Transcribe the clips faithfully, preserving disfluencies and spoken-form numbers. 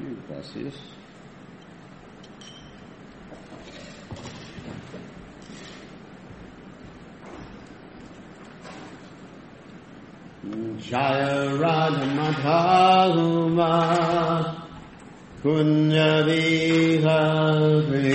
you. Gracias. Jaya Radha Madhava Kunya Vihare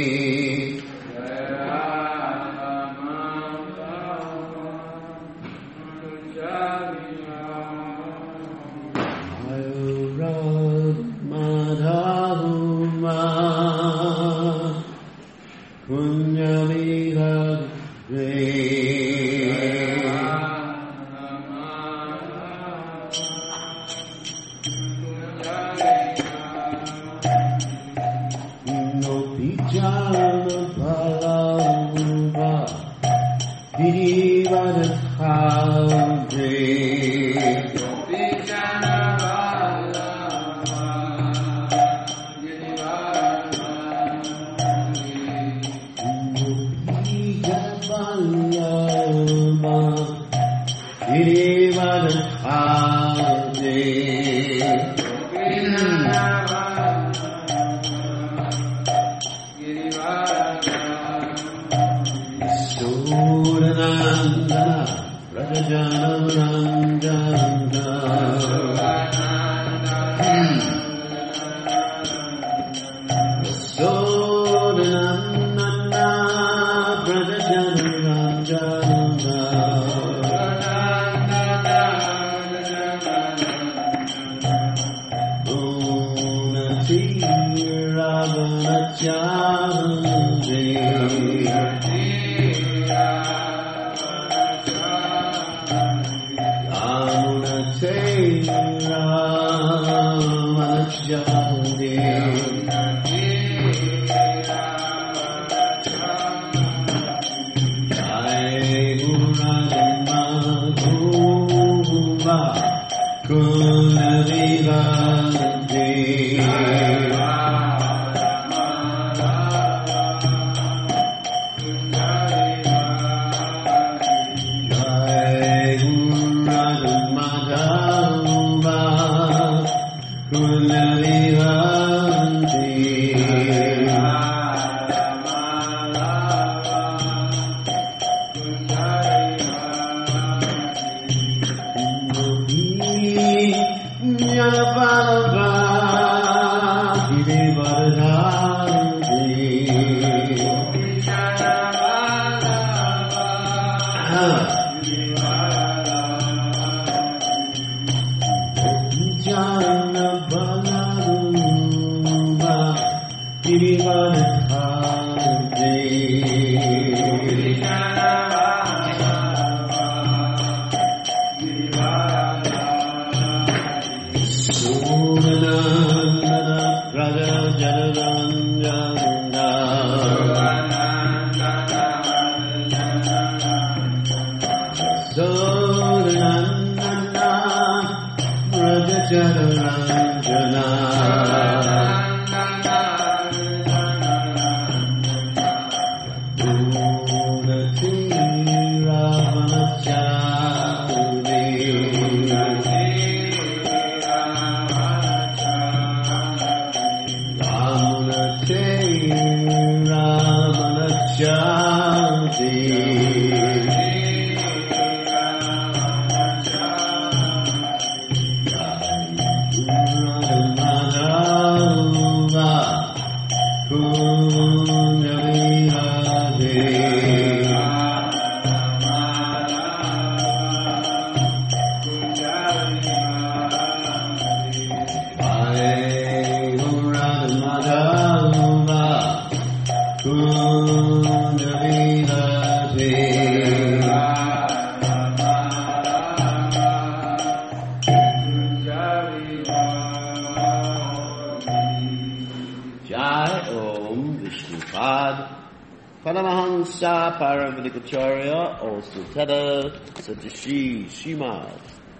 Paramedicacharya, also Tada Satishi Shimad,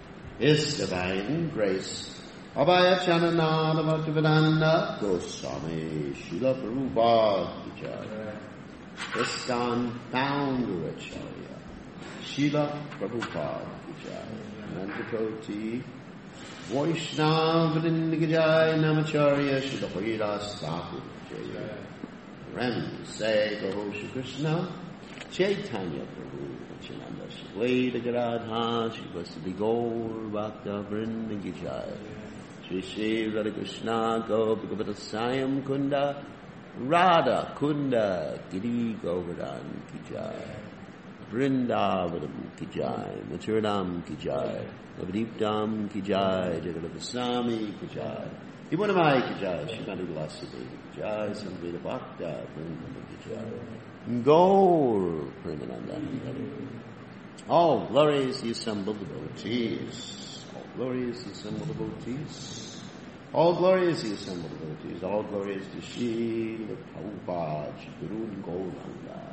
His Divine Grace, Abhaya Chanananda Bhaktivedanta Goswami, Srila Prabhupada Acharya, ISKCON Founder Acharya, Srila Prabhupada Acharya, Nantakoti Vaishnava Vrindigajaya Namacharya Shidapira Sahu Jaya. Ram say Gaho Shri Krishna Chaitanya Prabhu Nityananda Shri Garadha Shri Vasudhi Gaur Bhakta Vrindigajaya Shri Shri Radha Krishna Gopika Sayam Kunda Radha Kunda Giri Govardhan Ki Jai Vrindavanam Ki Jai Mathuranam Ki Jai Navadiptam Ki Jai Jagadava Swami Ki Jai Ivanamai Ki Jai Shrimati Vilasade Ki Jai Samveda Bhakta Vrindam Ki Jai Gaur Premananda. All glories the assembled devotees. All glories the assembled devotees. All glories the assembled devotees. All glories to Srila Prabhupada Guru Gauranga.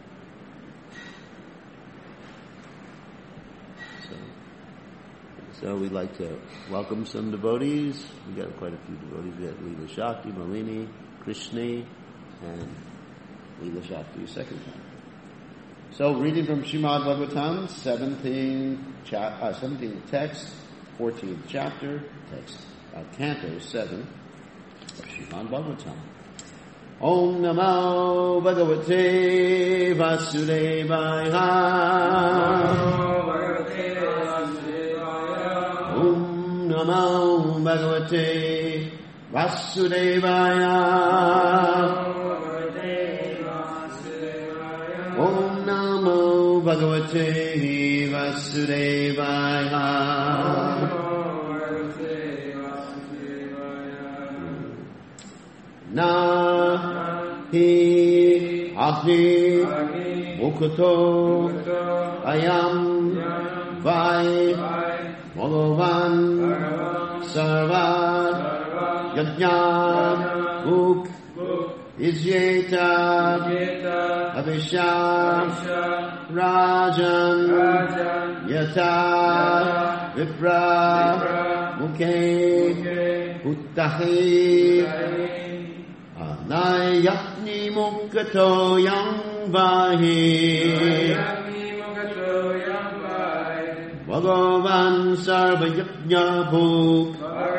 So, so we'd like to welcome some devotees. We got quite a few devotees. We got Leela Shakti, Malini, Krishna, and Leela Shakti a second time. So, reading from Srimad Bhagavatam, seventeenth, cha- uh, seventeenth text, fourteenth chapter, text, uh, canto seven of Srimad Bhagavatam. Om Namo Bhagavate Vasudevaya. Om Namo Bhagavate Vasudevaya. Om Namo Bhagavate Vasudevaya. Na hi agni mukto ayam vai bhagavan sarva yajna muk isyeta abhisham rajan yata vipra mukhe uttahi Nayakni Mukato Yang Vahi Bhagavan Sarva Yajna Bhuk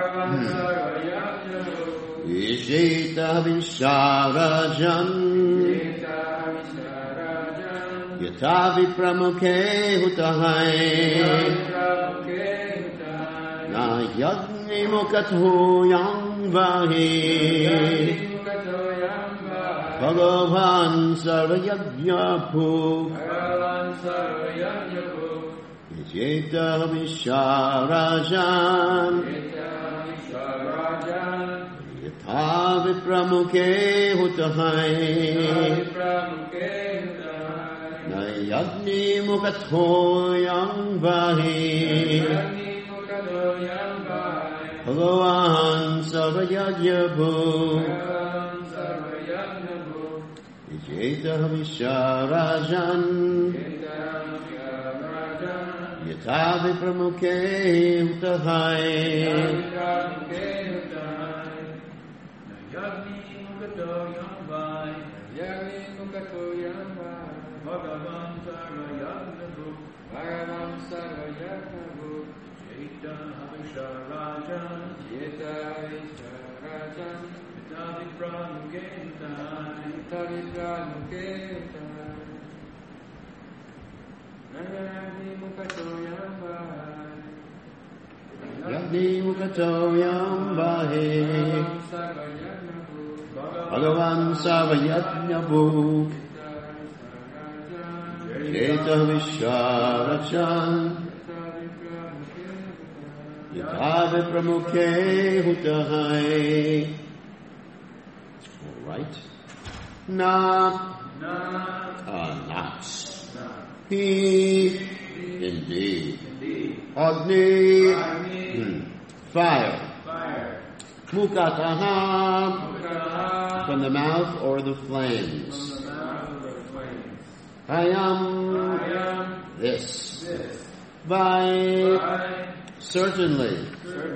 Ishita Visharajan Yatavi Pramukhe Hutahai Nayakni Mukato Yang Vahi Bhagavan Sarvayajna Bhuk Yeta Visharajan Yatha Vipramukhe Hutahai Nayagni Mukatho Yang Vahi Bhagavan Sarvayajna Bhuk Yeta Visharajan Yata Vipramukhe Hutahai Yagni Mukato Yamvai Yagni Mukato Yamvai Bhagavan Sarvayajna Bhuk Bhagavan Sarvayajna Bhuk Yeta Visharajan Yeta Visharajan Yata Vipramukhe Hutahai Yagni Mukato Yambahe Bhagavan Sarvayajna Bhuk Yeta Visharajan Yata Vipramukhe Hutahai. All right. Na, uh, not. He, indeed. Agni, hmm. Fire. Mukataha, from the mouth or the flames. I am this. Vai, certainly.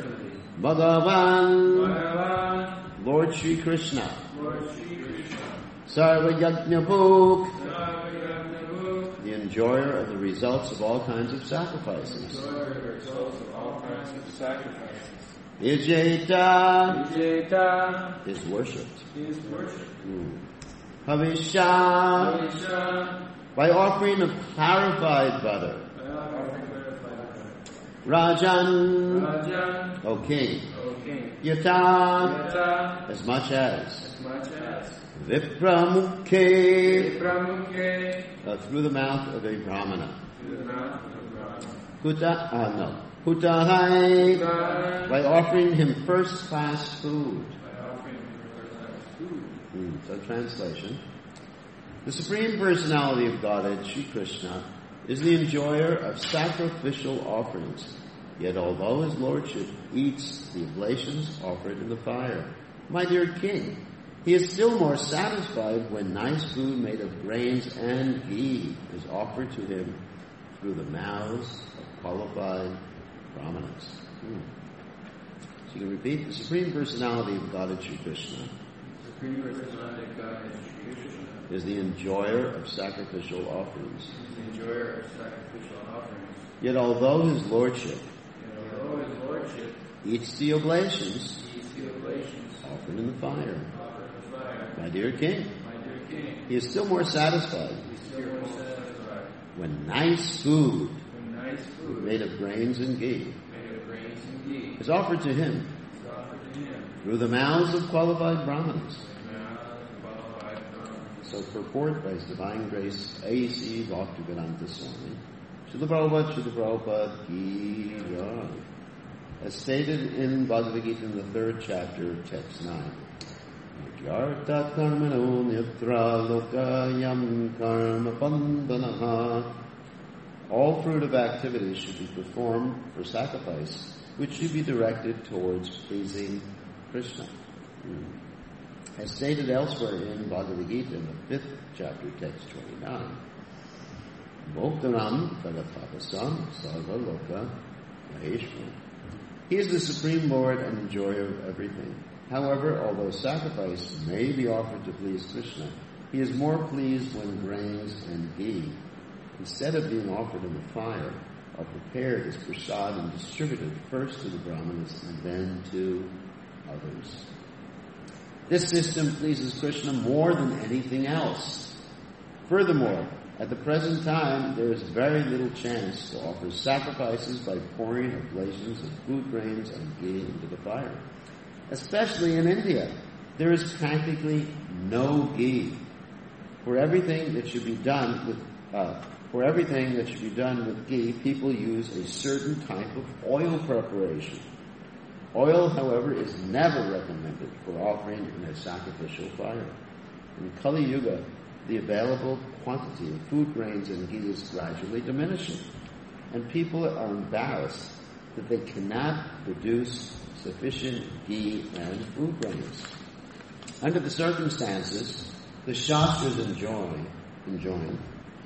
Bhagavan, Lord Shri Krishna. Sarva Yajna Bhuk, the enjoyer of the results of all kinds of sacrifices. Enjoyer of the results of all kinds of sacrifices. Ijeta Vijayata is worshipped. is worship. Mm. Havisha, Havisha, by offering of clarified butter. Rajan, Rajan, O king. O king. Yata, Yata, as much as. as much as. Vipramukhe, Vipramukhe, uh, through the mouth of a brahmana. through the mouth of the Brahman. Kuta, uh, no. Kutahai, By by offering him first class food. offering him first food. Mm, so translation. The Supreme Personality of Godhead, Sri Krishna, is the enjoyer of sacrificial offerings. Yet although his lordship eats the oblations offered in the fire, my dear king, he is still more satisfied when nice food made of grains and ghee is offered to him through the mouths of qualified brahmanas. Hmm. So you can repeat, the Supreme Personality of Godhead Sri Krishna Supreme Personality of God is Sri Krishna. is the enjoyer of sacrificial offerings. Is the enjoyer of sacrificial offerings. Yet although his lordship And although his lordship eats the oblations eats the oblations offered in the fire, offered in the fire, my dear king, my dear king, he is still more satisfied he still more satisfied when nice food when nice food made of grains and ghee made of grains and ghee is offered to him is offered to him. through the mouths of qualified brahmanas. So purport by His Divine Grace A C Bhaktivedanta Swami, Srila Prabhupada, Srila Prabhupada Ki Jai. As stated in Bhagavad Gita in the third chapter, text nine. Yarta karmano nitra lokayam karma bandhanaha. All fruitive activities should be performed for sacrifice, which should be directed towards pleasing Krishna. Hmm. As stated elsewhere in Bhagavad Gita in the fifth chapter, text twenty-nine. Bhoktaram tagatapasam sarva loka maheshwara. He is the Supreme Lord and enjoyer of everything. However, although sacrifice may be offered to please Krishna, he is more pleased when grains and ghee, instead of being offered in the fire, are prepared as prasad and distributed first to the brahmanas and then to others. This system pleases Krishna more than anything else. Furthermore, at the present time, there is very little chance to offer sacrifices by pouring oblations of food grains and ghee into the fire. Especially in India, there is practically no ghee. For everything that should be done with uh, for everything that should be done with ghee, people use a certain type of oil preparation. Oil, however, is never recommended for offering in a sacrificial fire. In Kali Yuga, the available quantity of food grains and ghee is gradually diminishing, and people are embarrassed that they cannot produce sufficient ghee and food grains. Under the circumstances, the Shastras enjoin, enjoin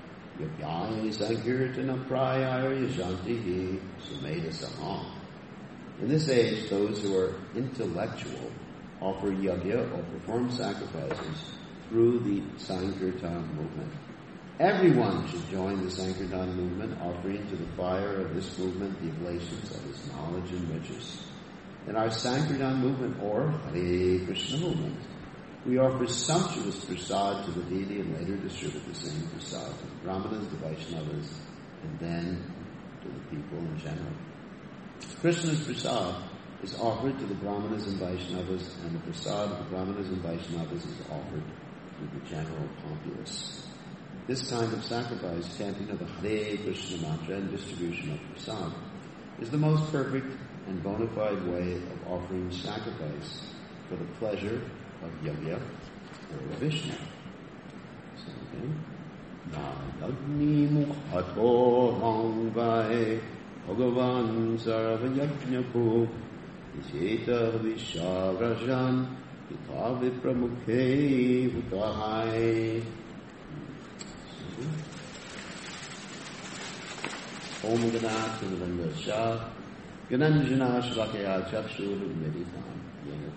Yagyai Sankirtana Prayaya Yajantihi Sumeda Samam. In this age, those who are intellectual offer yajna or perform sacrifices through the Sankirtan movement. Everyone should join the Sankirtan movement, offering to the fire of this movement the oblations of his knowledge and riches. In our Sankirtan movement, or Hare Krishna movement, we offer sumptuous prasad to the deity and later distribute the same prasad to the Brahmanas, the Vaishnavas, and then to the people in general. Krishna's prasad is offered to the Brahmanas and Vaishnavas, and the prasad of the Brahmanas and Vaishnavas is offered to the general populace. This kind of sacrifice, chanting of the Hare Krishna mantra and distribution of prasad, is the most perfect and bona fide way of offering sacrifice for the pleasure of Yajna or Vishnu. So again, Nagni Mukhato Rangvai Bhagavan Sarva Yajnaku Isheta Visharajan Ita Vipramukhe Utahai. Om Ganat Navanda Shah Gananjana Shlakaya Chakshur Meditam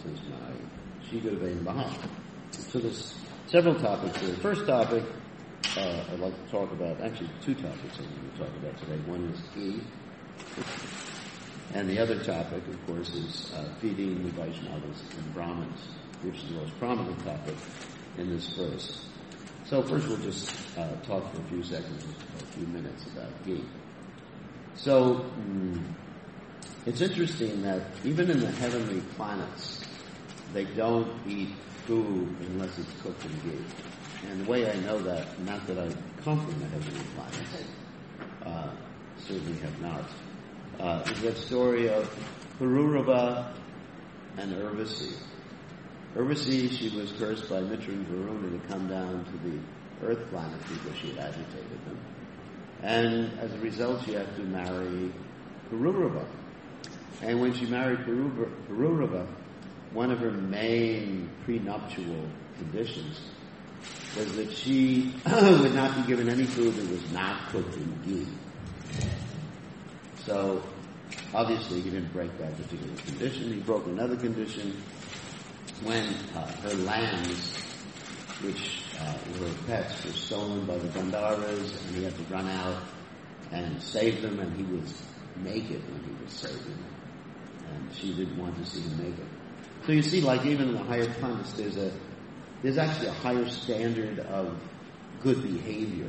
Yanatasmai Shigurvain Maha. So there's several topics here. The first topic uh, I'd like to talk about, actually two topics I'm going to talk about today. One is ghee, and the other topic, of course, is uh, feeding the Vaishnavas and Brahmins, which is the most prominent topic in this verse. So first we'll just uh, talk for a few seconds, a few minutes about ghee. So mm, it's interesting that even in the heavenly planets, they don't eat food unless it's cooked in ghee. And the way I know that, not that I come from the heavenly planets, uh, certainly have not, uh, is that story of Pururava and Urvasi. Urvasi, she was cursed by Mitra and Varuna to come down to the earth planet because she had agitated them. And as a result, she had to marry Pururava. And when she married Pururava, one of her main prenuptial conditions was that she would not be given any food that was not cooked in ghee. So, obviously, he didn't break that particular condition. He broke another condition when uh, her lambs, which uh, were pets, were stolen by the Gandharvas, and he had to run out and save them, and he was naked when he was saving them. And she didn't want to see him naked. So you see, like even in the higher planets, there's a there's actually a higher standard of good behavior.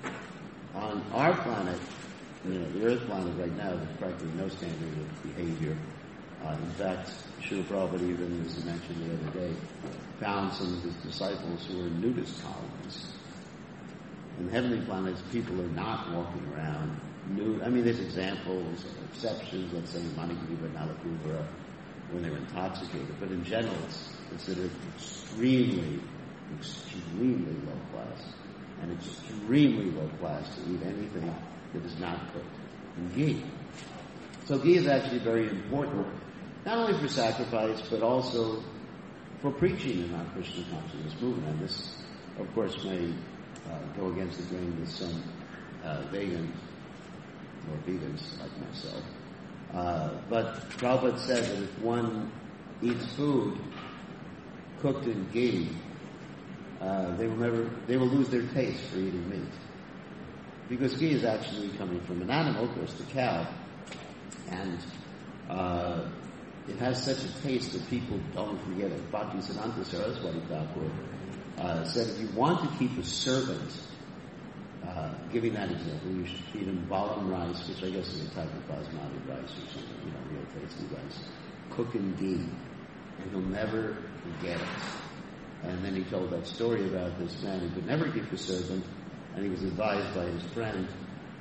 On our planet, you know, the Earth planet right now, there's practically no standard of behavior. Uh, in fact, Srila Prabhupada, even as I mentioned the other day, found some of his disciples who were nudist colonists. In the heavenly planets, people are not walking around nude. I mean, there's examples, exceptions, let's say Manigriva, Nalakubra, when they were intoxicated, but in general, it's considered extremely, extremely low class, and extremely low class to eat anything that is not cooked in ghee. So ghee is actually very important, not only for sacrifice, but also for preaching in our Krishna consciousness movement. And this, of course, may uh, go against the grain with some uh, vegans or vegans like myself. Uh, but Prabhupada said that if one eats food cooked in ghee, uh, they will never, they will lose their taste for eating meat. Because ghee is actually coming from an animal, of course, the cow, and uh, it has such a taste that people don't forget it. Bhaktisiddhanta Saraswati Thakur uh, said if you want to keep a servant, uh, giving that example, you should feed him balam rice, which I guess is a type of basmati rice or something, you know, real tasty rice, cook in ghee, and he'll never forget it. And then he told that story about this man who could never keep a servant, and he was advised by his friend,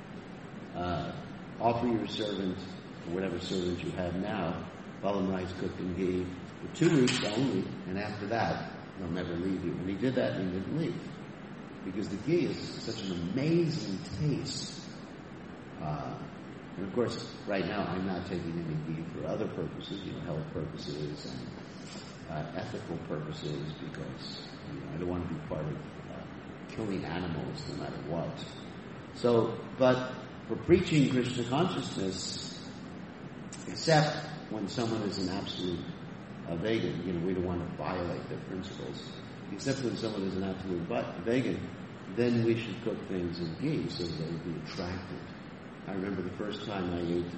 uh, offer your servant, or whatever servant you have now, balam rice cooked in ghee, for two weeks only, and after that, they'll never leave you. And he did that and he didn't leave. Because the ghee is such an amazing taste. Uh, and of course, right now, I'm not taking any ghee for other purposes, you know, health purposes and uh, ethical purposes, because you know, I don't want to be part of uh, killing animals no matter what. So, but for preaching Krishna consciousness, except when someone is an absolute uh, vegan, you know, we don't want to violate their principles. Except when someone is an absolute vegan, then we should cook things in ghee so they would be attractive. I remember the first time I ate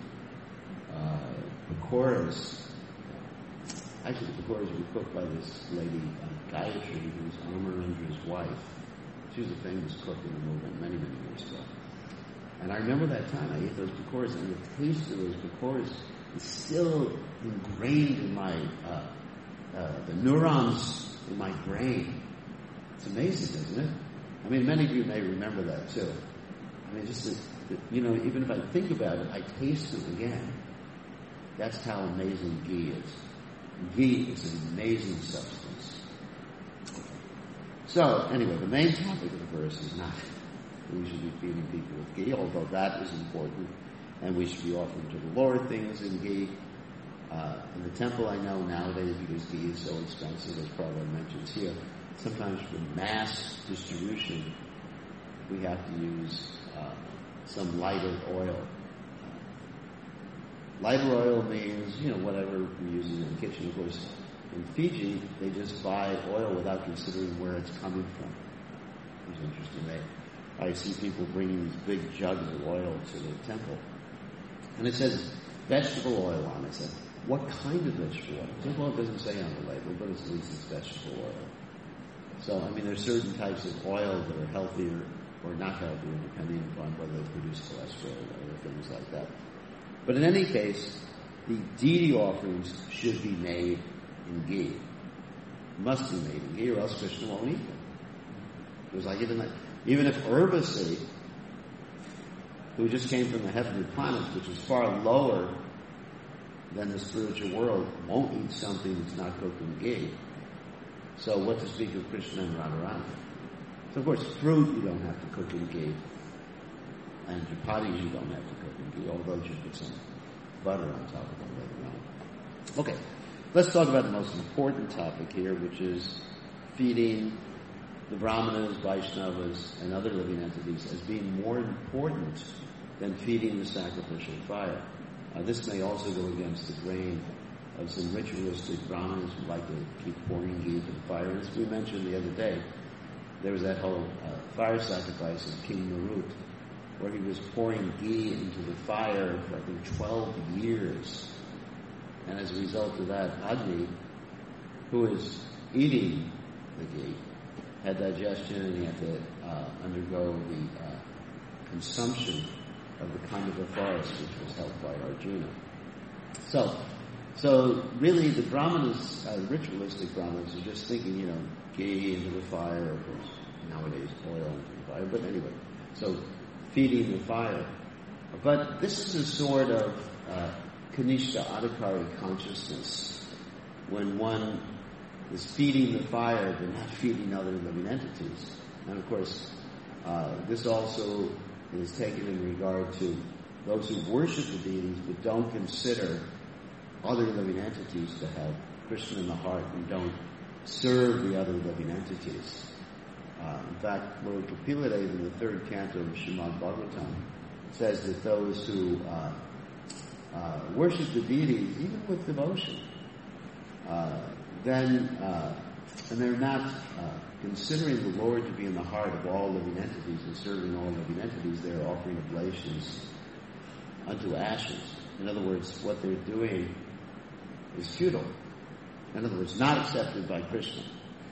uh, pakoras. Actually, the pakoras were cooked by this lady, uh, Gayatri, who was Amarendra's wife. She was a famous cook in the movement many, many years ago. And I remember that time I ate those pakoras, and the taste of those pakoras is still ingrained in my, uh, uh, the neurons in my brain. It's amazing, isn't it? I mean, many of you may remember that too. I mean, just, that, you know, even if I think about it, I taste it again. That's how amazing ghee is. Ghee is an amazing substance. So, anyway, the main topic of the verse is not that we should be feeding people with ghee, although that is important, and we should be offering to the Lord things in ghee. Uh, in the temple, I know nowadays, because ghee is so expensive, as Prabhupada mentions here, sometimes for mass distribution, we have to use uh, some lighter oil. Uh, lighter oil means, you know, whatever we're using in the kitchen. Of course, in Fiji, they just buy oil without considering where it's coming from. It's interesting. They, I see people bringing these big jugs of oil to the temple. And it says vegetable oil on it. I said, what kind of vegetable oil? I said, well, it doesn't say on the label, but it's, at least it's vegetable oil. So, I mean, there's certain types of oil that are healthier or not healthier, depending upon whether they produce cholesterol or other things like that. But in any case, the deity offerings should be made in ghee. Must be made in ghee, or else Krishna won't eat them. Because like even, like, even if Urvasi, who just came from the heavenly planets, which is far lower than the spiritual world, won't eat something that's not cooked in ghee. So what to speak of Krishna and Radharani? So of course, fruit you don't have to cook in ghee. And chapatis you don't have to cook in ghee, although you put some butter on top of them later on. Okay, let's talk about the most important topic here, which is feeding the Brahmanas, Vaishnavas, and other living entities as being more important than feeding the sacrificial fire. Uh, this may also go against the grain of some ritualistic Brahmanas who like to keep pouring ghee to the fire. And as we mentioned the other day, there was that whole uh, fire sacrifice of King Marut, where he was pouring ghee into the fire for I think twelve years. And as a result of that, Agni, who is eating the ghee, had digestion and he had to uh, undergo the uh, consumption of the kind of a forest which was held by Arjuna. So, so really the Brahmanas, uh, ritualistic Brahmanas, are just thinking, you know, ghee into the fire, of course, nowadays oil into the fire, but anyway, so feeding the fire. But this is a sort of uh, Kanishta Adhikari consciousness when one is feeding the fire but not feeding other living entities. And of course, uh, this also is taken in regard to those who worship the deities but don't consider other living entities to have Krishna in the heart and don't serve the other living entities. Uh, in fact, Lord Kapila Deva in the third canto of Srimad Bhagavatam says that those who uh, uh, worship the deities, even with devotion, uh, then, uh, and they're not uh, considering the Lord to be in the heart of all living entities and serving all living entities, they're offering oblations unto ashes. In other words, what they're doing is futile. In other words, not accepted by Krishna.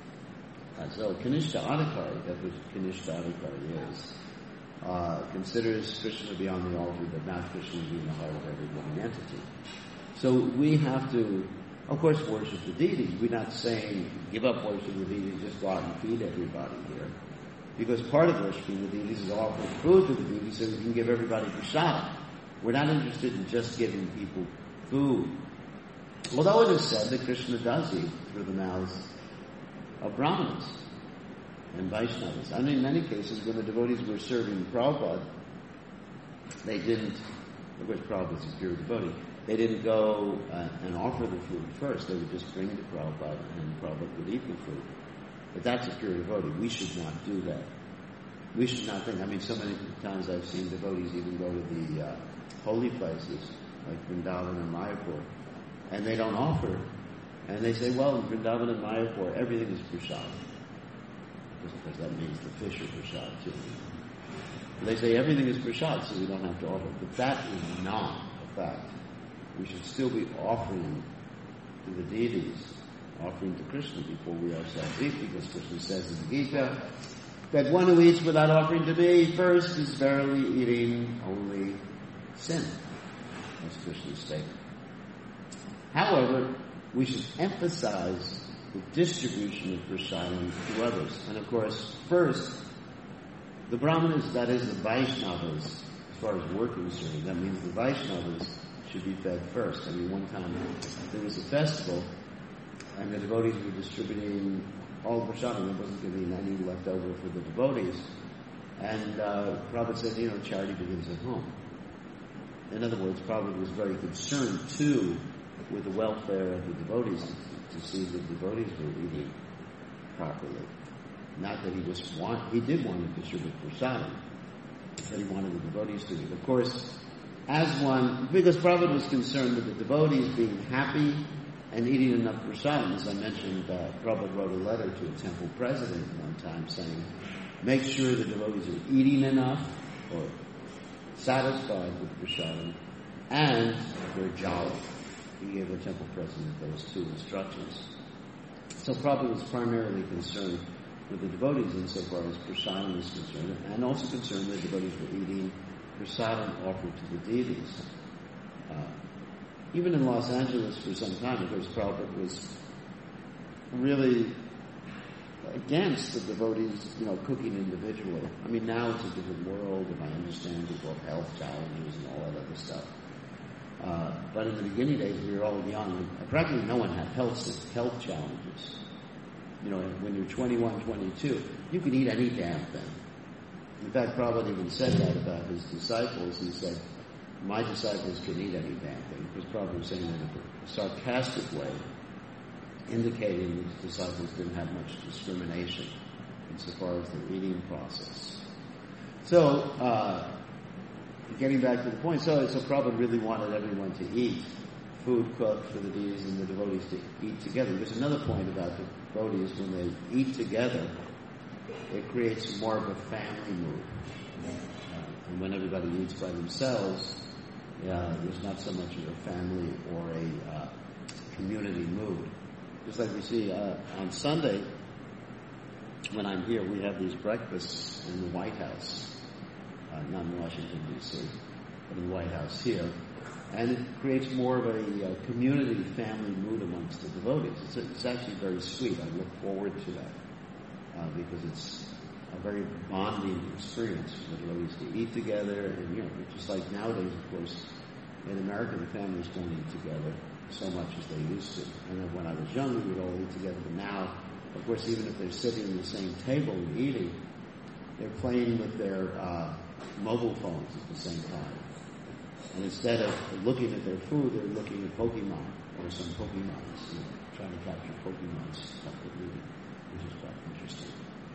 Uh, so, Kanishta Adhikari, that's what Kanishta Adhikari is, uh, considers Krishna to be on the altar, but not Krishna to be in the heart of every living entity. So we have to, of course, worship the deities. We're not saying give up worshiping the deities, just go out and feed everybody here. Because part of worshiping the deities is offering food to the deities so we can give everybody prasad. We're not interested in just giving people food. Although it is said that Krishna does eat through the mouths of Brahmanas and Vaishnavas. I mean, in many cases, when the devotees were serving Prabhupada, they didn't, of course, Prabhupada's a pure devotee, they didn't go uh, and offer the food first. They would just bring to Prabhupada and Prabhupada would eat the food. But that's a pure devotee. We should not do that. We should not think, I mean, so many times I've seen devotees even go to the uh, holy places, like Vrindavan and Mayapur, and they don't offer. And they say, well, in Vrindavan and Mayapur, everything is prasad. Of course, that means the fish are prasad, too. They say everything is prasad, so we don't have to offer. But that is not a fact. We should still be offering to the deities, offering to Krishna before we ourselves eat, because Krishna says in the Gita that one who eats without offering to me first is verily eating only sin. That's Krishna's statement. However, we should emphasize the distribution of prasadam to others. And of course, first, the Brahmanas, that is the Vaishnavas, as far as we're concerned, that means the Vaishnavas should be fed first. I mean, one time there was a festival, and the devotees were distributing all the prasadam. There wasn't going to be any left over for the devotees. And uh, Prabhupada said, you know, charity begins at home. In other words, Prabhupada was very concerned, too, with the welfare of the devotees, to see that the devotees were eating properly. Not that he just want, he did want to distribute prasadam, but he wanted the devotees to eat. Of course, as one, because Prabhupada was concerned with the devotees being happy and eating enough prasadam. As I mentioned, uh, Prabhupada wrote a letter to a temple president one time saying make sure the devotees are eating enough or satisfied with prasadam, and they're jolly. He gave the temple president those two instructions. So Prabhupada was primarily concerned with the devotees insofar as prasadam is concerned, and also concerned that devotees were eating prasadam offered to the deities. Uh, even in Los Angeles for some time, of course, Prabhupada was really against the devotees, you know, cooking individually. I mean, now it's a different world, and I understand people have health challenges and all that other stuff. Uh, but in the beginning days, we were all young, and practically no one had health health challenges. You know, when you're twenty-one, twenty-two, you can eat any damn thing. In fact, Prabhupada even said that about his disciples. He said, my disciples can eat any damn thing, because Prabhupada was saying that in a sarcastic way, indicating his disciples didn't have much discrimination insofar as their eating process. So, uh, getting back to the point, so, so Prabhupada really wanted everyone to eat food cooked for the deities and the devotees to eat together. There's another point about the devotees, when they eat together, it creates more of a family mood. Uh, and when everybody eats by themselves, uh, there's not so much of a family or a uh, community mood. Just like we see uh, on Sunday, when I'm here, we have these breakfasts in the White House, uh, not in Washington, D C, but in the White House here. And it creates more of a uh, community, family mood amongst the devotees. It's, it's actually very sweet. I look forward to that uh, because it's a very bonding experience for the devotees to eat together. And, you know, just like nowadays, of course, in America, the families don't eat together so much as they used to. And then when I was young, we would all eat together. But now, of course, even if they're sitting at the same table and eating, they're playing with their uh, mobile phones at the same time. And instead of looking at their food, they're looking at Pokemon or some Pokemons, you know, trying to capture Pokemons separately, which is quite interesting.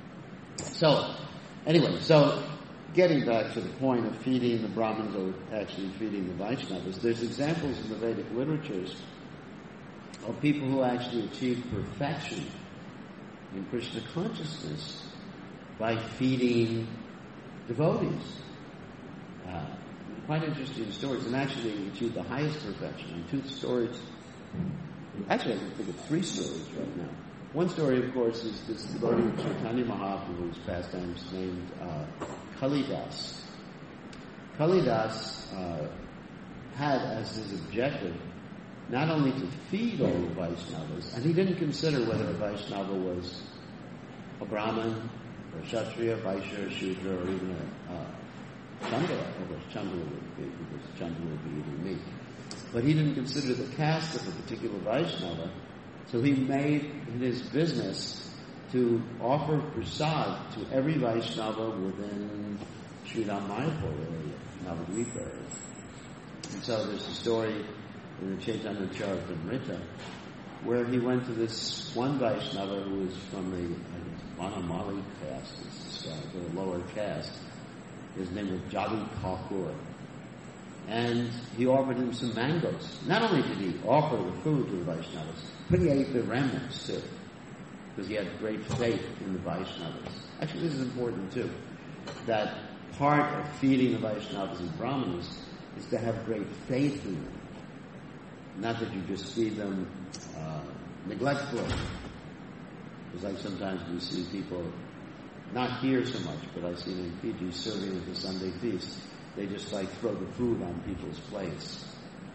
So, anyway, so getting back to the point of feeding the Brahmins or actually feeding the Vaishnavas, there's examples in the Vedic literatures of people who actually achieved perfection in Krishna consciousness by feeding devotees. Uh, quite interesting stories, and actually achieved the highest perfection. And two stories, actually I can think of three stories right now. One story, of course, is this devotee of Chaitanya Mahaprabhu's pastimes named uh, Kalidas. Kalidas uh, had as his objective not only to feed all the Vaishnavas, and he didn't consider whether a Vaishnava was a Brahmin, or a Kshatriya, Vaishya, Shudra, or even a uh, Chandala. Of course, Chandala would be, because Chandala would be eating meat. But he didn't consider the caste of a particular Vaishnava, so he made it his business to offer prasad to every Vaishnava within Sridham Mayapur area, Navadvipa area. And so there's a story in the Chaitanya Charitamrita where he went to this one Vaishnava who was from the Vanamali caste, it's described, or lower caste. His name was Jadu Thakur. And he offered him some mangoes. Not only did he offer the food to the Vaishnavas, but he ate the remnants too, because he had great faith in the Vaishnavas. Actually, this is important too, that part of feeding the Vaishnavas and Brahmanas is to have great faith in them. Not that you just feed them uh, neglectfully. It's like sometimes we see people, not here so much, but I've seen in Fiji serving at the Sunday feast. They just like throw the food on people's plates.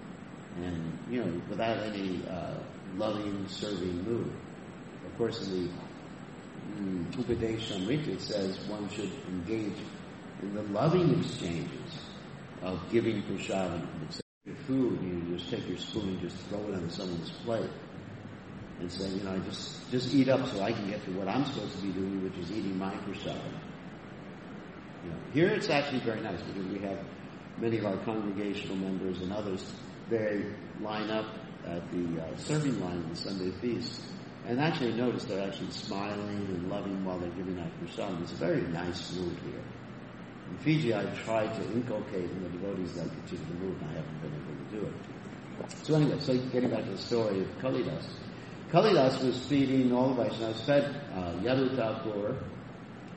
And, you know, without any uh, loving, serving mood. Of course, in the mm, Upadeshamrita, it says one should engage in the loving exchanges of giving prasadam. It's your food, you just take your spoon and just throw it on someone's plate. And say, you know, just, just eat up so I can get to what I'm supposed to be doing, which is eating my prasadam. You know, here it's actually very nice because we have many of our congregational members and others, they line up at the uh, serving line of the Sunday feast. And actually notice they're actually smiling and loving while they're giving out prasadam. It's a very nice mood here. In Fiji, I tried to inculcate in the devotees that particular mood, and I haven't been able to do it. So anyway, so getting back to the story of Kalidas. Kalidas was feeding all the Vaishnavas, fed uh, Yadu Thakur,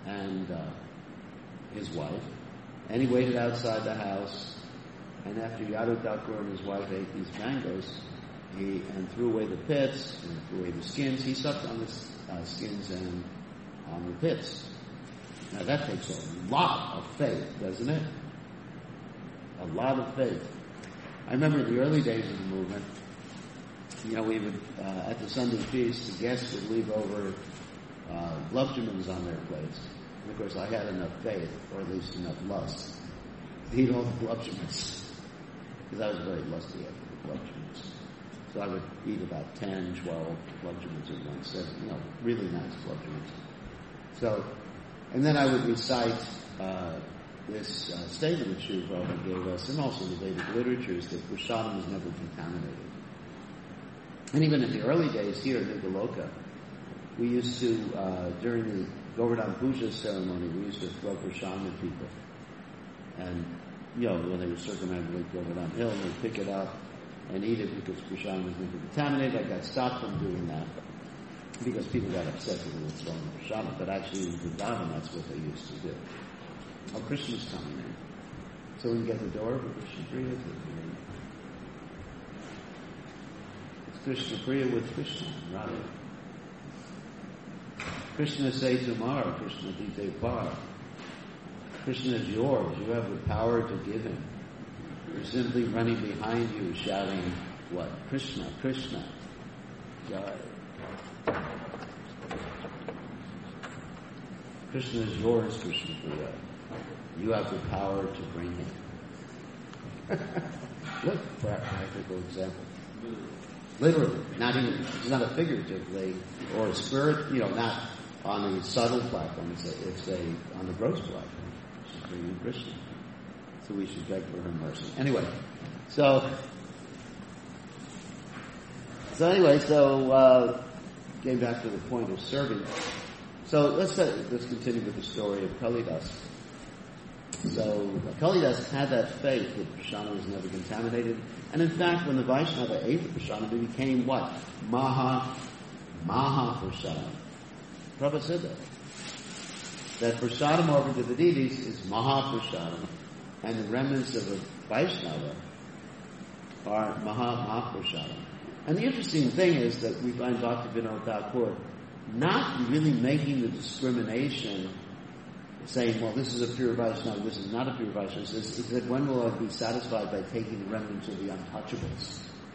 and uh, his wife, and he waited outside the house, and after Yadu Thakur and his wife ate these mangoes, he and threw away the pits, and threw away the skins, he sucked on the uh, skins and on the pits. Now that takes a lot of faith, doesn't it? A lot of faith. I remember in the early days of the movement, you know, we would, uh, at the Sunday feast, the guests would leave over uh, lovjamins on their plates. And of course, I had enough faith, or at least enough lust, to eat all the lovjamins. Because I was very lusty after the lovjamins. So I would eat about ten, twelve lovjamins in one sitting. You know, really nice lovjamins. So, and then I would recite uh, this uh, statement that Srila Prabhupada gave us, and also the Vedic literatures, that prasadam is never contaminated. And even in the early days here in Nigaloka, we used to, uh, during the Govardhan Puja ceremony, we used to throw prasadam at people. And, you know, when they were circumambulating Govardhan Hill, they'd pick it up and eat it because prasadam was never contaminated. I got stopped from doing that because people got upset that we were throwing prasadam. But actually in Vrindavan, that's what they used to do. Oh, Krishna's coming in. So when you get the door, Krishna Priya, it's Krishna Priya with Krishna, Radha. Krishna say tomorrow, Krishna dite par. Krishna is yours. You have the power to give him. You're simply running behind you, shouting, what? Krishna, Krishna. Jai. Krishna is yours, Krishna Priya. You have the power to bring him. Look, practical example. Literally, not even, it's not a figuratively, or a spirit, you know, not on the subtle platform, it's a, it's a on the gross platform. She's bringing Krishna. So we should beg for her mercy. Anyway, so, so anyway, so, uh, getting back to the point of serving. So let's, uh, let's continue with the story of Kalidas. So Kalidas had that faith that prasadam was never contaminated. And in fact, when the Vaishnava ate the prasadam, it became what? Maha, Maha prasadam. Prabhupada said that. That prasadam offered to the deities is Maha prasadam, and the remnants of a Vaishnava are Maha Maha prasadam. And the interesting thing is that we find Bhakti Vinod Thakur not really making the discrimination, saying, well, this is a pure Vaishnava, this is not a pure Vaishnava. He says, he said, when will I be satisfied by taking the remnants of the untouchables?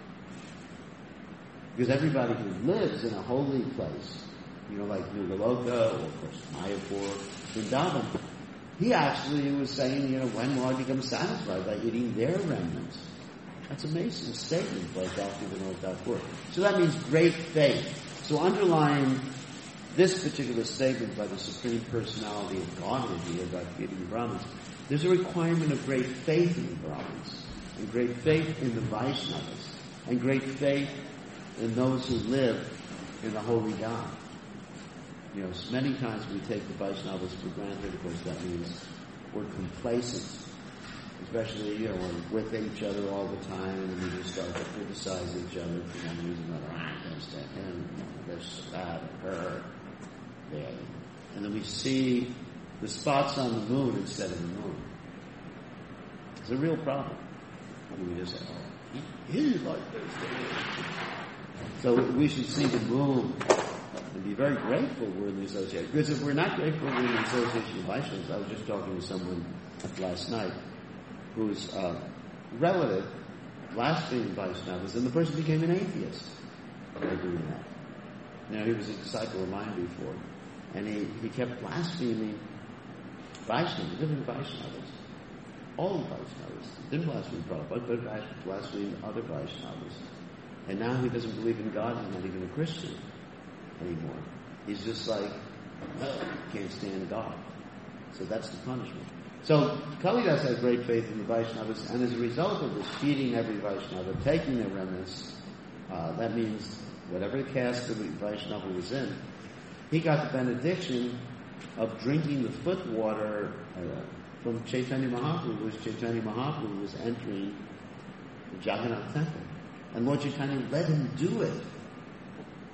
Because everybody who lives in a holy place, you know, like Nugaloka, or of course Mayapur, Vrindavan, he actually was saying, you know, when will I become satisfied by eating their remnants? That's an amazing statement by Bhakti Vinod Thakur. So that means great faith. So underlying this particular statement by the Supreme Personality of Godhead here, by feeding the Brahmins, there's a requirement of great faith in the Brahmins, and great faith in the Vaishnavas, and great faith in those who live in the holy God. You know, many times we take the Vaishnavas for granted. Of course, that means we're complacent, especially, you know, we're with each other all the time, and we just start to criticize each other for one reason or another. I can't stand him, you know, this, that, her. Yeah. And then we see the spots on the moon instead of the moon. It's a real problem. I mean, we just say, oh, he, he's like this. So we should see the moon and be very grateful we're in the association. Because if we're not grateful we're in the association of Vaishnavas, I was just talking to someone last night whose uh, relative blasphemed Vaishnavas, and the person became an atheist by doing that. You know, he was a disciple of mine before. And he, he kept blaspheming Vaishnavas, different Vaishnavas. All Vaishnavas. He didn't blaspheme Prabhupada, but blasphemed other Vaishnavas. And now he doesn't believe in God. He's not even a Christian anymore. He's just like, oh, can't stand God. So that's the punishment. So Kalidas had great faith in the Vaishnavas, and as a result of this, feeding every Vaishnava, taking their remnants, uh, that means whatever caste the Vaishnava was in, he got the benediction of drinking the foot water uh, from Chaitanya Mahaprabhu, which Chaitanya Mahaprabhu was entering the Jagannath temple. And Lord Chaitanya let him do it.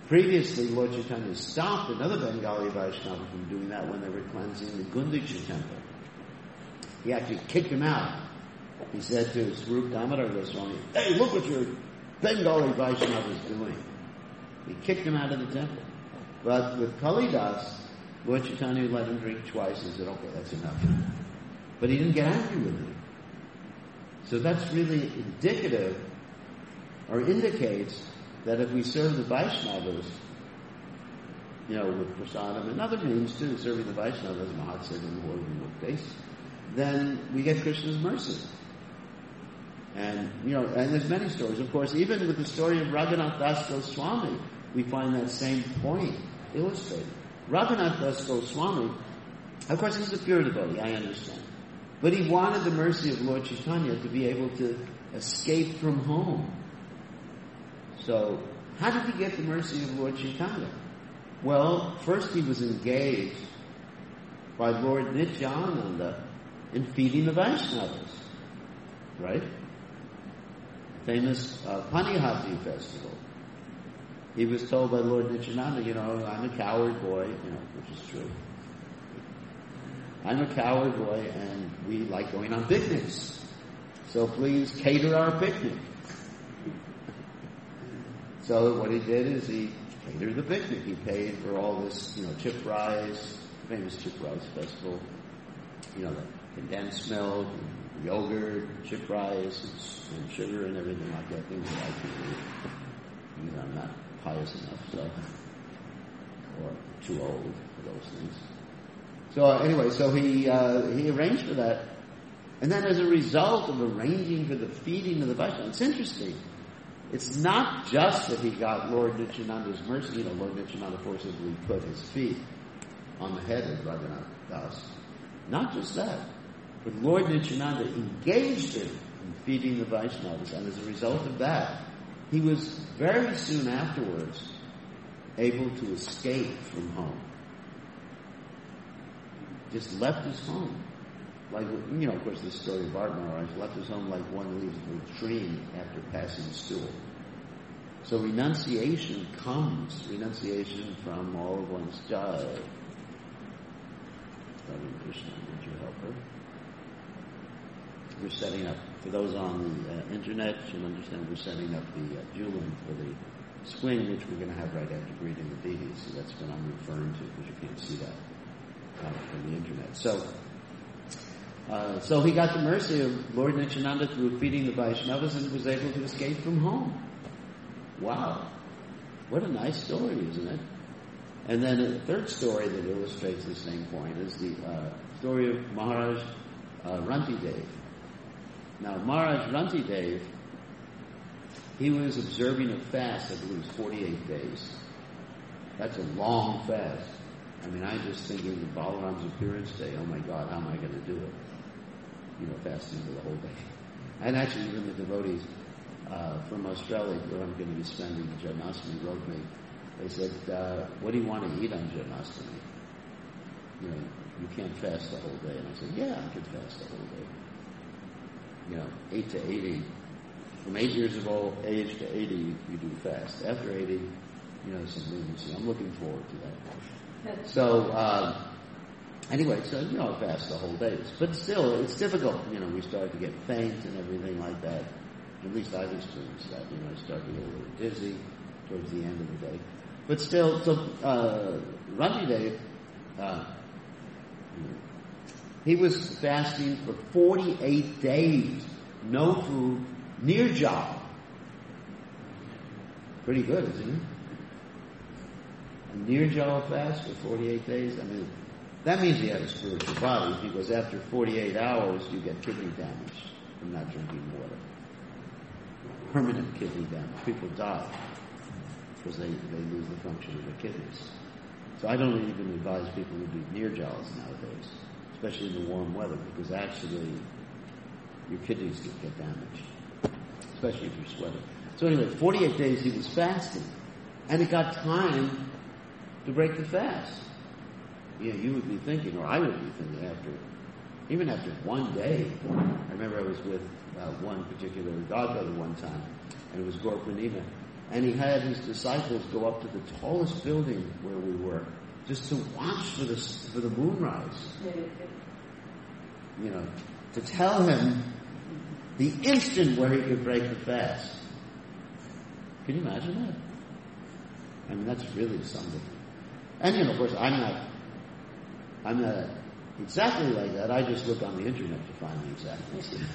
Previously, Lord Chaitanya stopped another Bengali Vaishnava from doing that when they were cleansing the Gundicha temple. He actually kicked him out. He said to Swarup Damodar Goswami, "Hey, look what your Bengali Vaishnava is doing." He kicked him out of the temple. But with Kalidas, Lord Chaitanya let him drink twice and said, "Okay, that's enough." But he didn't get angry with him. So that's really indicative, or indicates, that if we serve the Vaishnavas, you know, with prasadam and other means too, serving the Vaishnavas, Mahatsav and the Lord Muktes, then we get Krishna's mercy. And, you know, and there's many stories. Of course, even with the story of Raghunath Das Goswami, we find that same point illustrated. Raghunath Das Goswami, of course, he's a pure devotee, I understand. But he wanted the mercy of Lord Chaitanya to be able to escape from home. So, how did he get the mercy of Lord Chaitanya? Well, first he was engaged by Lord Nityananda in feeding the Vaishnavas, right? Famous uh, Panihati festival. He was told by Lord Nityananda, you know, I'm a coward boy, you know, which is true. I'm a coward boy and we like going on picnics. So please cater our picnic. So what he did is he catered the picnic. He paid for all this, you know, chip rice, famous chip rice festival, you know, the condensed milk, and yogurt, chip rice, and, and sugar and everything like that, things that I can eat. You know, I'm not pious enough, so, or too old for those things. So uh, anyway, so he uh, he arranged for that. And then as a result of arranging for the feeding of the Vaishnavas, it's interesting. It's not just that he got Lord Nityananda's mercy. You know, Lord Nityananda forcibly put his feet on the head of Raghunath Das. Not just that. But Lord Nityananda engaged him in feeding the Vaishnavas. And as a result of that, he was very soon afterwards able to escape from home. Just left his home. Like, you know, of course, the story of Bharat Maharaj left his home like one leaves the latrine after passing stool. So renunciation comes, renunciation from all of one's child. Loving Krishna, would you help her? We're setting up, for those on the uh, internet, you'll understand we're setting up the uh, Julian for the swing, which we're going to have right after greeting the deities. So that's what I'm referring to, because you can't see that uh, from the internet. So, Uh, so he got the mercy of Lord Nityananda through feeding the Vaishnavas and was able to escape from home. Wow. What a nice story, isn't it? And then a third story that illustrates the same point is the uh, story of Maharaj uh, Rantidev. Now, Maharaj Rantidev, he was observing a fast, I believe it was forty-eight days. That's a long fast. I mean, I'm just thinking of Balaram's appearance day. Oh my God, how am I going to do it? You know, fasting for the whole day. And actually, even the devotees uh, from Australia, where I'm going to be spending Janmashtami, wrote me. They said, uh, what do you want to eat on Janmashtami? You know, you can't fast the whole day. And I said, yeah, I could fast the whole day. You know, eight to eighty. From eight years of old age to eighty, you do fast. After eighty, you know, some leniency. I'm looking forward to that. So, uh, anyway, so, you know, I fast the whole day. But still, it's difficult. You know, we start to get faint and everything like that. At least I've experienced that. You know, I start to get a little dizzy towards the end of the day. But still, so, uh, Rantidev, uh, he was fasting for forty-eight days. No food, nirjala. Pretty good, isn't it? A nirjala fast for forty-eight days. I mean, that means you have a spiritual body, because after forty-eight hours you get kidney damage from not drinking water. Permanent kidney damage. People die because they, they lose the function of their kidneys. So I don't even advise people to do nirjalas nowadays, especially in the warm weather, because actually your kidneys can get damaged, especially if you're sweating. So anyway, forty-eight days he was fasting, and it got time to break the fast. You know, you would be thinking, or I would be thinking, after, even after one day. I remember I was with uh, one particular godbrother one time, and it was Gaur Purnima, And he had his disciples go up to the tallest building where we were, just to watch for the, for the moonrise. You know, to tell him the instant where he could break the fast. Can you imagine that? I mean, that's really something. And, you know, of course, I'm not, I'm not exactly like that. I just look on the internet to find the exact instant.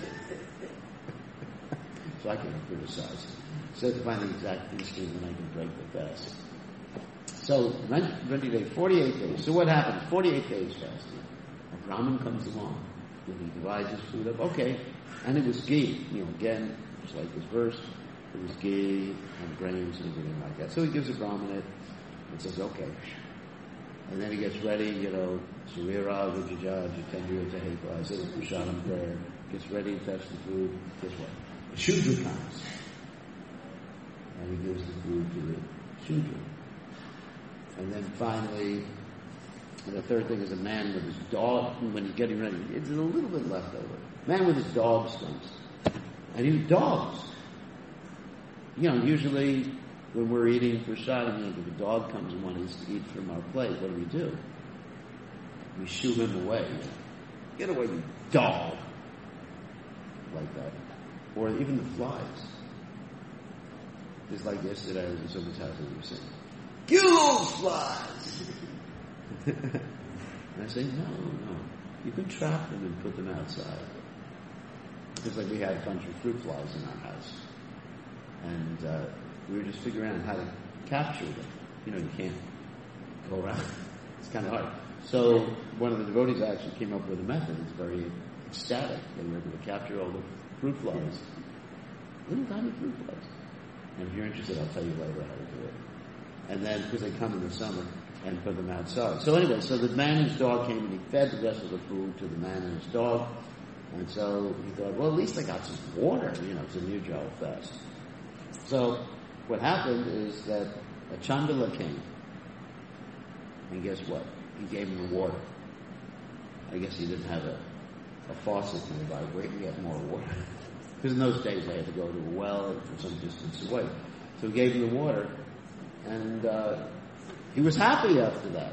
So I can criticize. So to find the exact instant when I can break the fast. So, twenty days, forty-eight days. So what happens? forty-eight days fasting. A Brahmin comes along. He divides his food up. Okay. And it was ghee. You know, again, just like this verse, it was ghee and grains and everything like that. So he gives a Brahmin it and says, okay. And then he gets ready, you know, Surira, Vijaya, Jitendriya, Tahepa, says Prasadam prayer, gets ready to touch the food. Guess what? The Shudra comes. And he gives the food to the Shudra. And then finally, and the third thing is a man with his dog, when he's getting ready, it's a little bit left over. Man with his dogs comes. And he dogs. You know, usually when we're eating prasadam, you know, if a dog comes and wants to eat from our plate, what do we do? We shoo him away. Get away, you dog. Like that. Or even the flies. Just like yesterday, I was in someone's house and we were saying, "You those flies!" And I say, no, no. You can trap them and put them outside. Just like we had a bunch of fruit flies in our house. And uh, we were just figuring out how to capture them. You know, you can't go around. It's kind of hard. So one of the devotees actually came up with a method. It's very ecstatic. They were able to capture all the fruit flies. Little tiny fruit flies. And if you're interested, I'll tell you later how to do it. And then, because they come in the summer, and put them outside. So anyway, so the man and his dog came and he fed the rest of the food to the man and his dog. And so he thought, well, at least I got some water. You know, it's a new Nirjala fast. So what happened is that a Chandala came. And guess what? He gave him the water. I guess he didn't have a, a faucet nearby where he had more water. Because in those days they had to go to a well from some distance away. So he gave him the water. And uh, he was happy after that.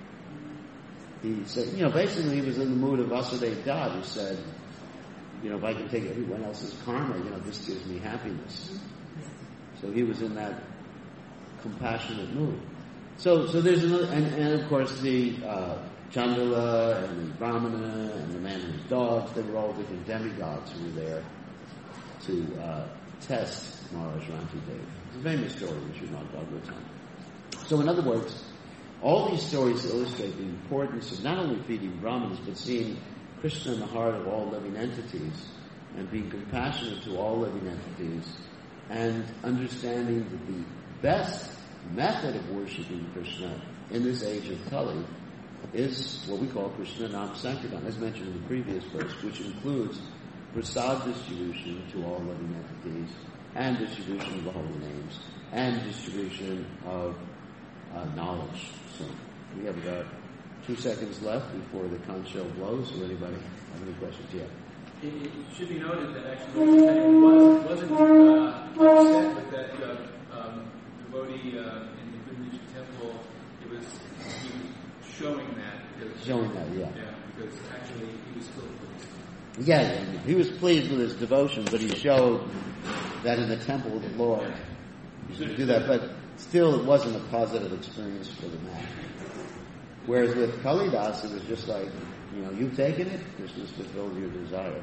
He said, you know, basically he was in the mood of Vasudeva God, who said, you know, if I can take everyone else's karma, you know, this gives me happiness. So he was in that compassionate mood. So, so there's another, and, and of course the uh, Chandala and the Brahmana and the man and his dogs, they were all different demigods who were there to uh, test Maharaj Rantidev. It's a famous story, which is not Bhagavatam. So in other words, all these stories illustrate the importance of not only feeding Brahmins, but seeing Krishna in the heart of all living entities and being compassionate to all living entities and understanding that the best method of worshiping Krishna in this age of Kali is what we call Krishna Nam Sankirtan, as mentioned in the previous verse, which includes prasad distribution to all living entities and distribution of the holy names and distribution of uh, knowledge. So we have about two seconds left before the conch shell blows. Or anybody have any questions yet? It, it should be noted that actually was, wasn't uh, upset with that uh, um, devotee uh, in the Vindhya temple. It was he was showing that. Because, showing that, yeah. Yeah, because actually he was still pleased. Yeah, yeah, he was pleased with his devotion, but he showed that in the temple of the Lord he should do that. But still, it wasn't a positive experience for the man. Whereas with Kalidas, it was just like, you know, you've taken it, this has fulfilled your desire.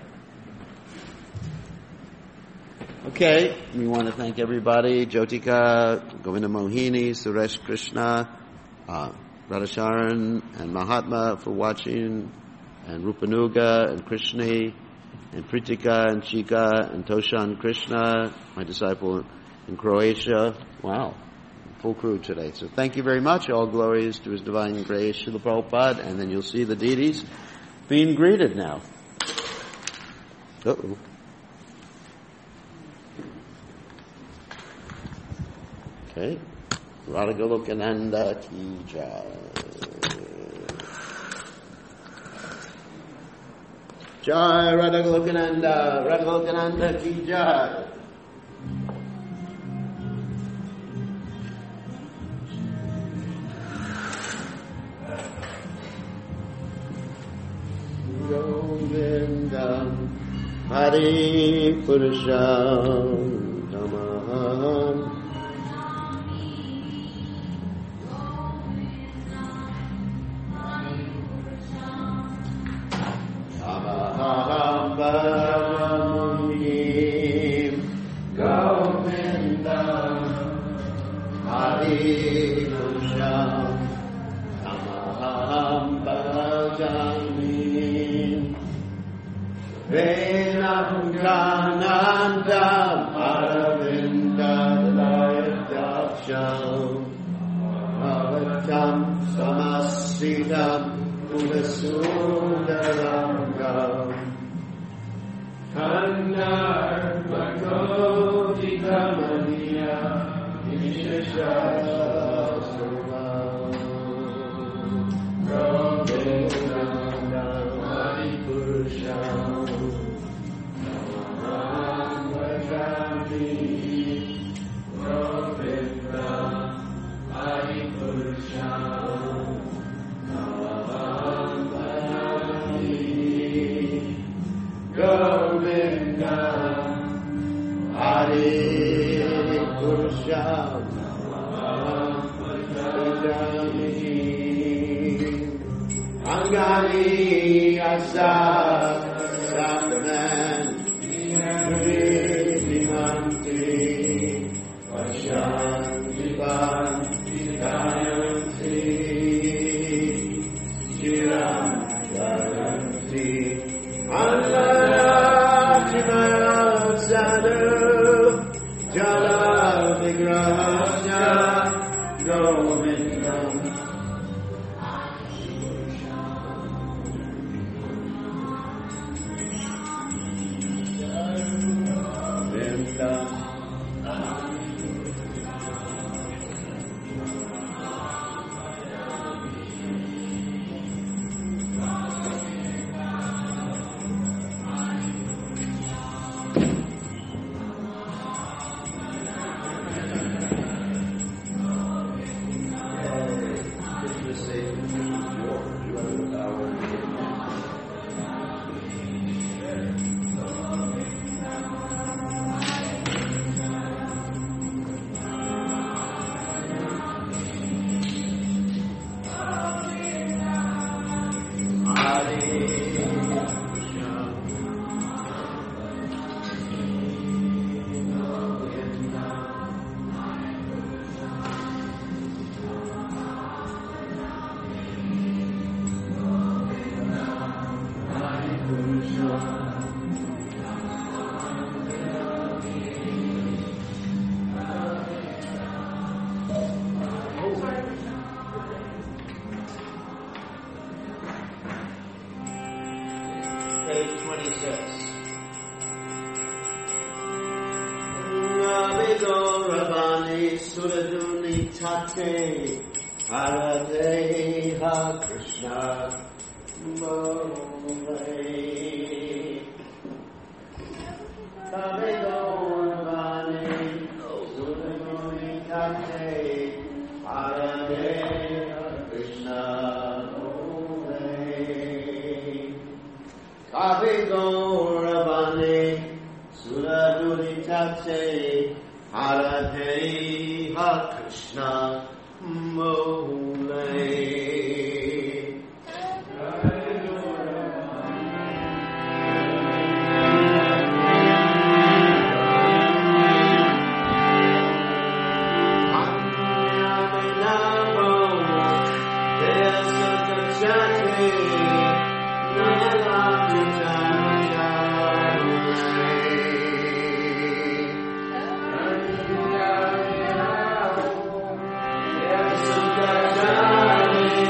Okay, we want to thank everybody, Jyotika, Govinda Mohini, Suresh Krishna, uh, Radhasharan, and Mahatma for watching, and Rupanuga, and Krishni, and Pritika, and Chika, and Toshan Krishna, my disciple in Croatia. Wow. Full crew today. So thank you very much. All glories to His Divine Grace, Srila Prabhupada, and then you'll see the deities being greeted now. Uh-oh. Okay. Radha Golokananda Ki Jai. Jai Radha Golokananda, Radha Golokananda Ki Jai. Hari Purusham Tamaham Tamaham Bhavamunim Govindam Hari Purusham Tamaham Bhavamunim Venam Ganandam Aravindadayadaksham Avatam Samasitam Udasundarangam Kandar Bhagodikamaniya Vishashasruvam Govindam Hari Purusham Angani Asad Sakaman Vimanti Vashantivan Vidayanti Shiram Garanti Allah Jimaya Sadu Jala Vigrahasya Govindam Page twenty-six. Navigorabani Suraduni Tate Aradeha Krishna Mole Navigorabani Suraduni Tate Aradeha Krishna Avigorabane Suraduritate Haradeha Krishna Mole Yes,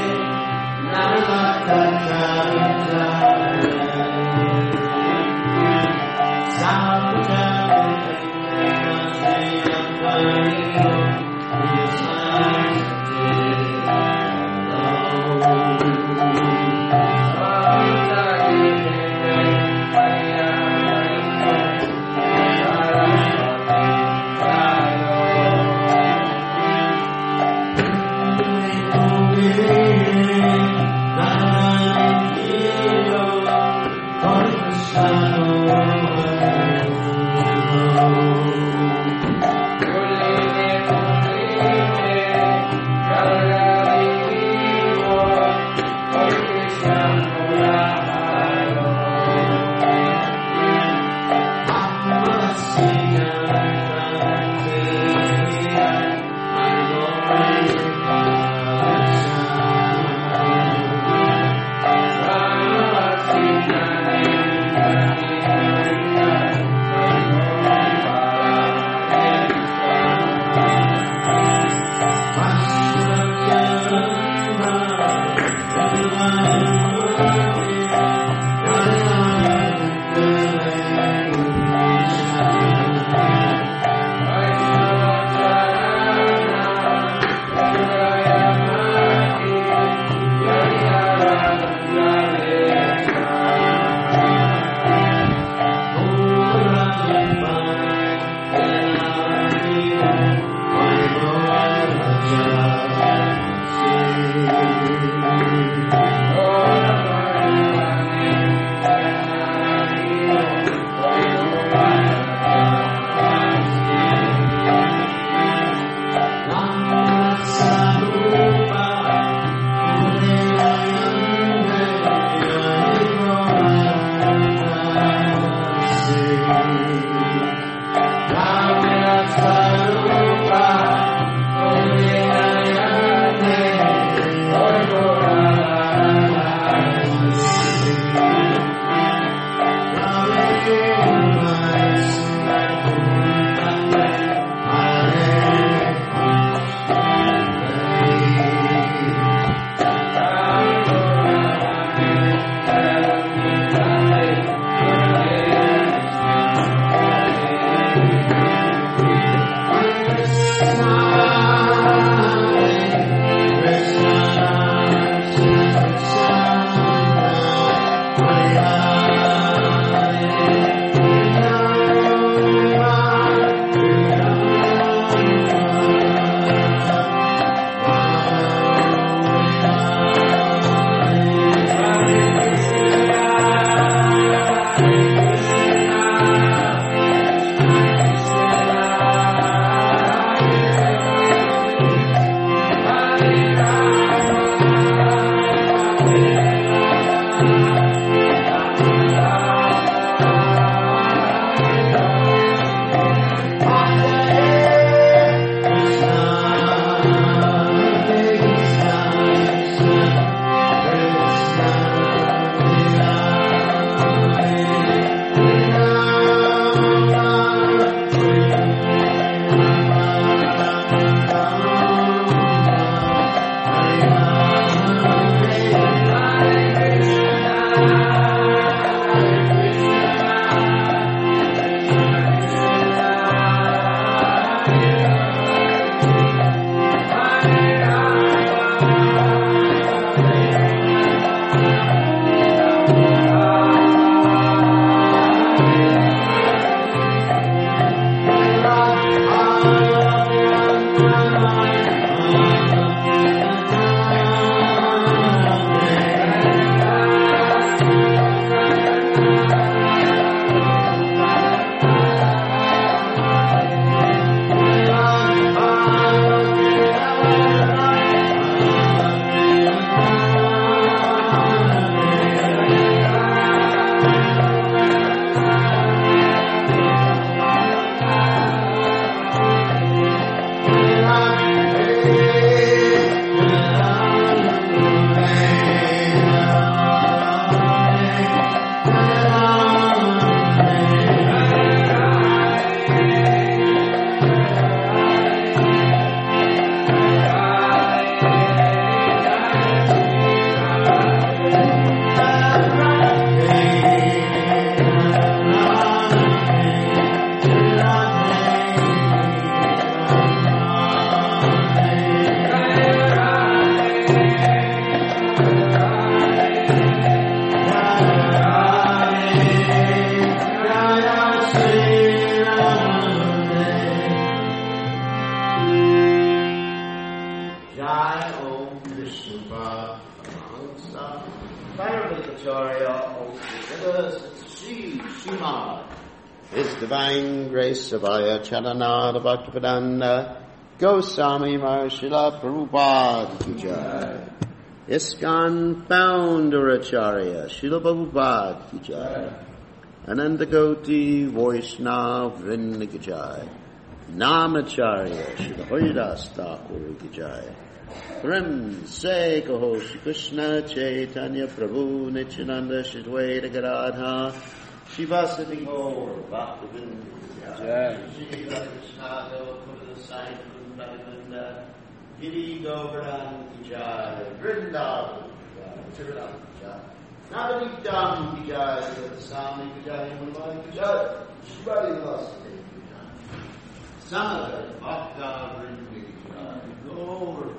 Acharya, O Sri Srimad. His Divine Grace Savaya Charanada Bhaktivedanta Goswami Mahārshila Prabhupada Ki Jai. ISKCON Founder Acharya Srila Prabhupada Ki Jai. Anandakoti Vaishnav Vrinda Ki Jai. Namacharya Srila Haridas Thakur Ki Jai. Prem Se Kaho Shri Krishna Chaitanya Prabhu Nityananda Shri Advaita Gadadhara Shivasati Gaur Bhaktivedanta Ki Jai. Shri Krishna Devakuta Sai Kundavinda Giri Govardhan Ki Jai. Vrindavan Ki Jai. Vrindavan Ki Jai. Navadiktam Ki Jai. Sami Ki Jai. Mulvani Ki Jai. Shivali Vasati Ki Jai. Samada Bhakta Vrinda Ki Jai. Govardhan.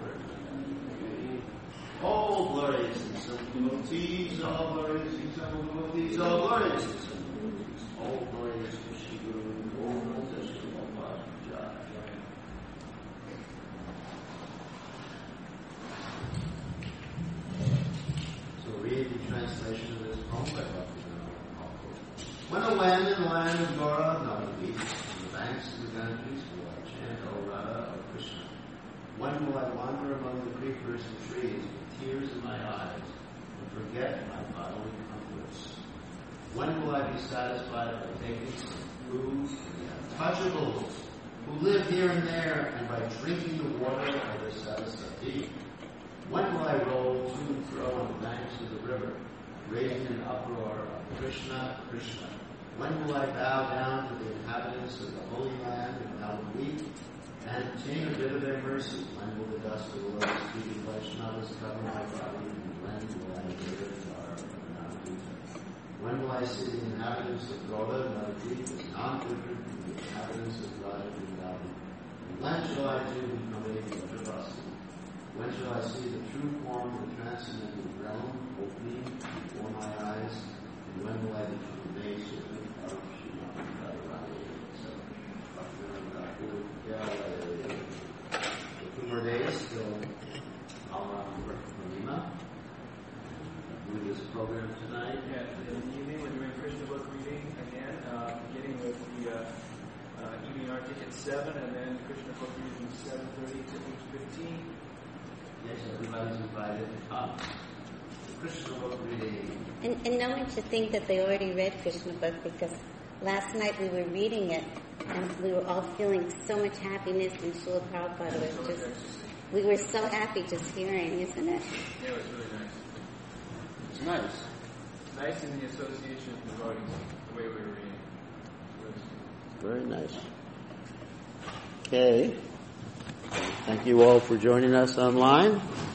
All glories and simple devotees, all glories and simple devotees, all glories and simple devotees, all glories to Shri Guru Govinda Shri Prabhupada Ki Jai. So read the translation of this poem by Bhaktivinoda. When a land in the land of Gaura Navadvip, on the banks of the Ganges, will I chant O Radha, O Krishna. When will I wander among the creepers and trees with tears in my eyes and forget my bodily comforts? When will I be satisfied by taking some food from the untouchables who live here and there and by drinking the water of the Saraswati? When will I roll to and fro on the banks of the river, raising an uproar of Krishna, Krishna? When will I bow down to the inhabitants of the Holy Land and now weep and obtain a bit of their mercy? When will the dust of the Lord's speaking Vaishnavas cover my body? And when will I hear the bar of Navadvip? When will I see the inhabitants of Gaura Navadvip as non-different from the inhabitants of Raja Vrindavan? And when shall I do become a Vrajavasi? When shall I see the true form of the transcendental realm opening before my eyes? And when will I become a maidservant of Srimati Radharani? Two more days till Alram Purnima. Do this program tonight. Yeah, in the evening we're doing Krishna book reading again, uh, beginning with the uh, uh, evening arctic at seven, and then Krishna book reading seven thirty to eight fifteen. Yes, everybody's invited to come. Krishna book reading. And, and no one should think that they already read Krishna book, because last night we were reading it and we were all feeling so much happiness, and Srila Prabhupada was just, we were so happy just hearing, isn't it? Yeah, it was really nice. It's nice. Nice in the association of devotees, the way we were reading. Very nice. Okay. Thank you all for joining us online.